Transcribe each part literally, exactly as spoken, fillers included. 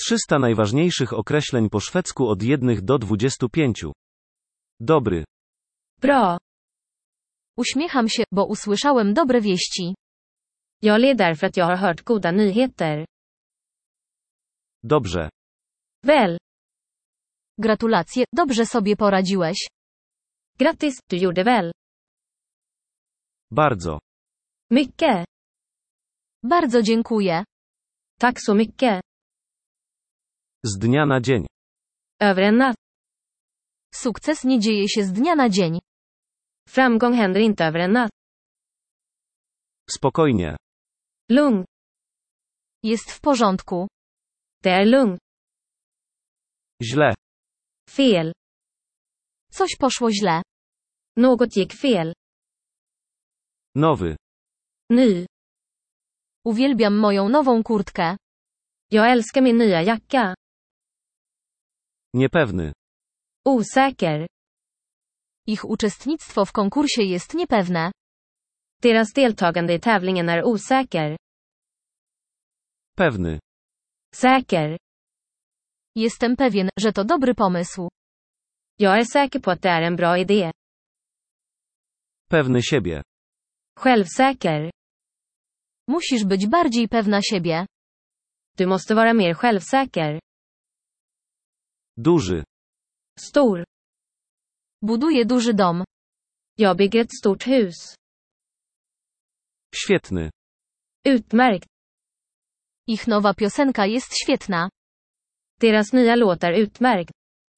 trzysta najważniejszych określeń po szwedzku od jednego do dwudziestu pięciu. Dobry. Bra. Uśmiecham się, bo usłyszałem dobre wieści. Jag ler därför att jag har hört goda nyheter. Dobrze. Väl. Gratulacje, dobrze sobie poradziłeś. Grattis, du gjorde väl. Bardzo. Mycket. Bardzo dziękuję. Tack så mycket. Z dnia na dzień. Över en natt. Sukces nie dzieje się z dnia na dzień. Framgång händer inte över en natt. Spokojnie. Lugn. Jest w porządku. Det är lugnt. Źle. Fel. Coś poszło źle. Något gick fel. Nowy. Ny. Uwielbiam moją nową kurtkę. Jag älskar min nya jacka. Niepewny. Osäker. Ich uczestnictwo w konkursie jest niepewne. Deras deltagande i tävlingen är osäker. Pewny. Säker. Jestem pewien, że to dobry pomysł. Jag är säker på att det är en bra idé. Pewny siebie. Självsäker. Musisz być bardziej pewna siebie. Du måste vara mer självsäker. Duży. Stor. Buduję duży dom. Jag bygger ett stort hus. Świetny. Utmärkt. Ich nowa piosenka jest świetna. Deras nya låt är utmärkt.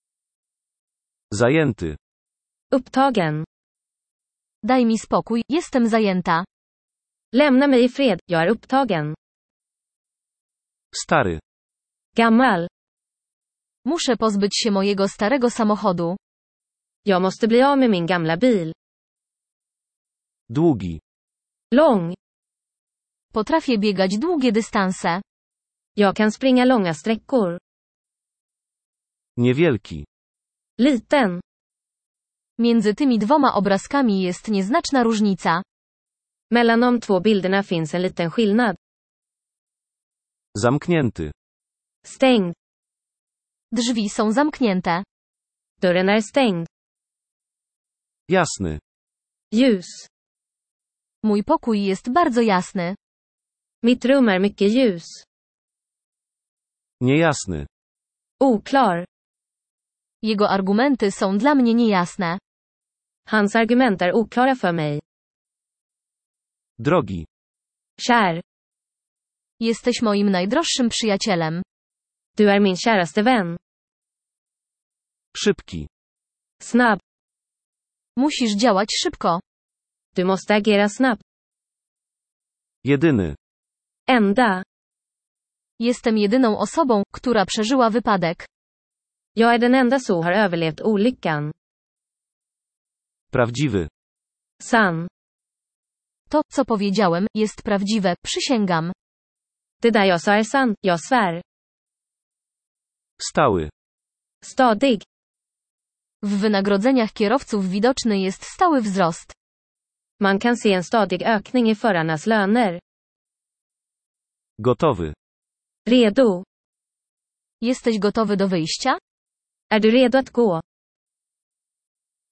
Zajęty. Upptagen. Daj mi spokój, jestem zajęta. Lämna mig i fred, jag är upptagen. Stary. Gammal. Muszę pozbyć się mojego starego samochodu. Jag måste bli av med min gamla bil. Długi. Lång. Potrafię biegać długie dystanse. Jag kan springa långa sträckor. Niewielki. Liten. Między tymi dwoma obrazkami jest nieznaczna różnica. Mellan de två bilderna finns en liten skillnad. Zamknięty. Stängd. Drzwi są zamknięte. Dörren är stängd. Jasny. Ljus. Mój pokój jest bardzo jasny. Mitt rum är mycket ljus. Niejasny. Oklar. Jego argumenty są dla mnie niejasne. Hans argument är oklara för mig. Drogi. Kär. Jesteś moim najdroższym przyjacielem. Du är min käraste vän. Szybki. Snabb. Musisz działać szybko. Du måste agera snabbt. Jedyny. Enda. Jestem jedyną osobą, która przeżyła wypadek. Jag är den enda som har överlevt olyckan. Prawdziwy. Sann. To, co powiedziałem, jest prawdziwe, przysięgam. Det där jag sa är sant, jag svär. Stały. Stadig. W wynagrodzeniach kierowców widoczny jest stały wzrost. Man kan se en stadig ökning i förarnas löner. Gotowy. Redo. Jesteś gotowy do wyjścia? Är du redo att gå?